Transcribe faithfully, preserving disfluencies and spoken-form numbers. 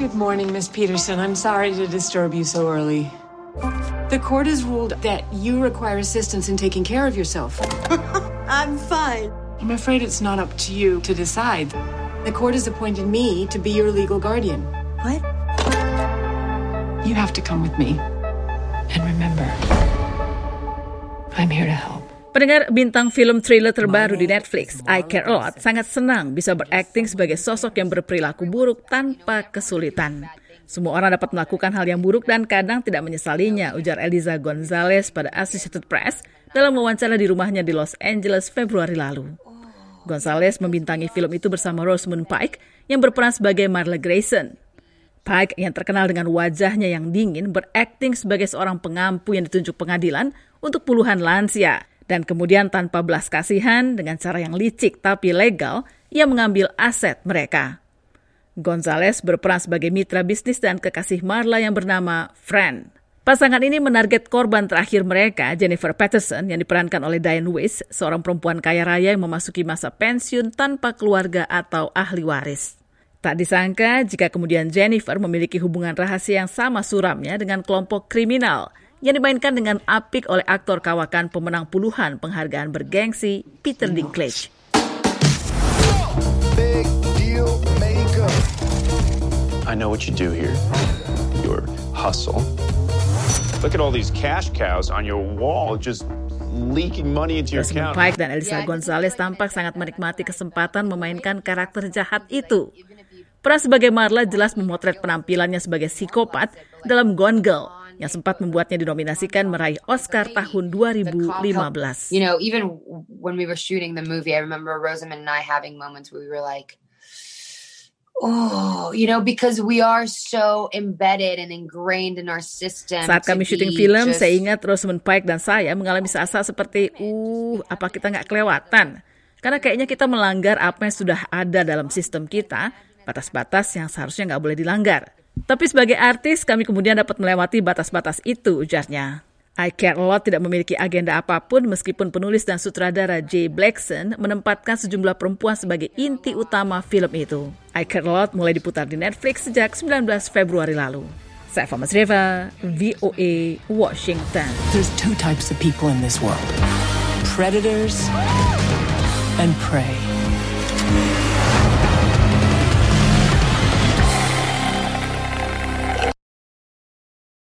Good morning, Miss Peterson. I'm sorry to disturb you so early. The court has ruled that you require assistance in taking care of yourself. I'm fine. I'm afraid it's not up to you to decide. The court has appointed me to be your legal guardian. What? You have to come with me. And remember, I'm here to help. Pendengar bintang film thriller terbaru di Netflix, I Care A Lot, sangat senang bisa berakting sebagai sosok yang berperilaku buruk tanpa kesulitan. Semua orang dapat melakukan hal yang buruk dan kadang tidak menyesalinya, ujar Eliza Gonzalez pada Associated Press dalam wawancara di rumahnya di Los Angeles Februari lalu. Gonzalez membintangi film itu bersama Rosamund Pike yang berperan sebagai Marla Grayson. Pike yang terkenal dengan wajahnya yang dingin berakting sebagai seorang pengampu yang ditunjuk pengadilan untuk puluhan lansia. Dan kemudian tanpa belas kasihan, dengan cara yang licik tapi legal, ia mengambil aset mereka. Gonzalez berperan sebagai mitra bisnis dan kekasih Marla yang bernama Fran. Pasangan ini menarget korban terakhir mereka, Jennifer Patterson, yang diperankan oleh Diane Weiss, seorang perempuan kaya raya yang memasuki masa pensiun tanpa keluarga atau ahli waris. Tak disangka jika kemudian Jennifer memiliki hubungan rahasia yang sama suramnya dengan kelompok kriminal, yang dimainkan dengan apik oleh aktor kawakan pemenang puluhan penghargaan bergengsi, Peter Dinklage. Big deal maker. I know what you do here. Your hustle. Look at all these cash cows on your wall just leaking money into your account. Rosamund Pike dan Eliza Gonzalez tampak sangat menikmati kesempatan memainkan karakter jahat itu. Peran sebagai Marla jelas memotret penampilannya sebagai psikopat dalam Gone Girl, yang sempat membuatnya dinominasikan meraih Oscar tahun dua ribu lima belas. You know, even when we were shooting the movie, I remember Rosamund and I having moments where we were like, oh, you know, because we are so embedded and ingrained in our system. Saat kami syuting film, just... saya ingat Rosamund Pike dan saya mengalami saat-saat seperti, uh, apa kita nggak kelewatan? Karena kayaknya kita melanggar apa yang sudah ada dalam sistem kita, batas-batas yang seharusnya nggak boleh dilanggar. Tapi sebagai artis, kami kemudian dapat melewati batas-batas itu, ujarnya. I Care A Lot tidak memiliki agenda apapun meskipun penulis dan sutradara Jay Blackson menempatkan sejumlah perempuan sebagai inti utama film itu. I Care A Lot mulai diputar di Netflix sejak sembilan belas Februari lalu. Saya Fama Sreva, V O A, Washington. There's two types of people in this world. Predators and prey.